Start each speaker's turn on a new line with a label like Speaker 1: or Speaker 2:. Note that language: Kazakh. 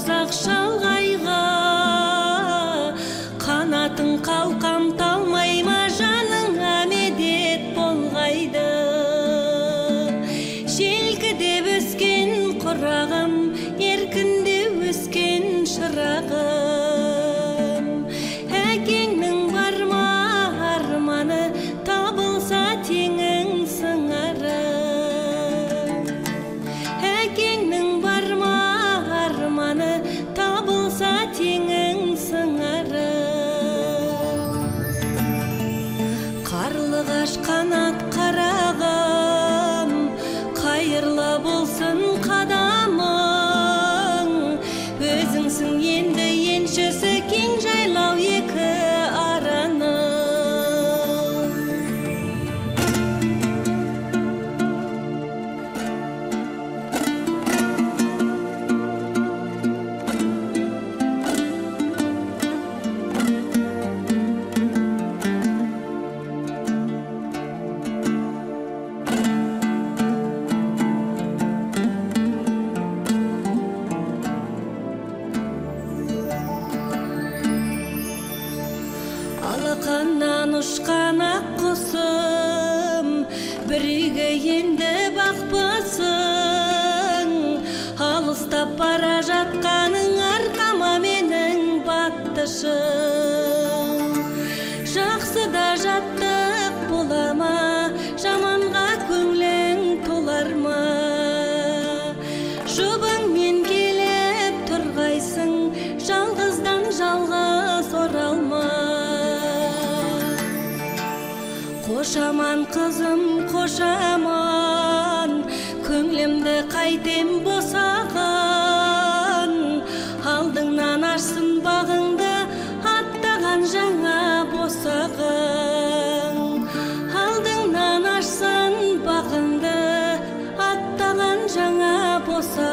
Speaker 1: барсақ шалғайға, қанатын қалқам талмай ма жаныңа медет болғайды. Желкідеп өскен құрағым, еркінде өскен шырағым. Әкеңнің бар ма арманы, табылса теңің сыңары. Әкеңнің бар ма арманы, табылса теңің сыңары. Қарлығаш қанат қарағым, қайырлы болсын қадамың. Өзіңсің енді еншісі кең жайлау екі араны. Алақаннан ұшқан ақ құсым, бір үйге енді бақпысың. Алыстап бара жатқаның арқама менің баттышым. Жақсыда жаттық бола ма, жаманға көңілің толар ма? Жұбыңмен келіп тұрғайсың, жалғыздан жалғыз оралма. Қошаман қызым, қошаман, көңілімді қайтем босаған. Алдыңнан ашсын бағыңды, аттаған жаңа босағың. Алдыңнан ашсын бағыңды, аттаған жаңа босағың.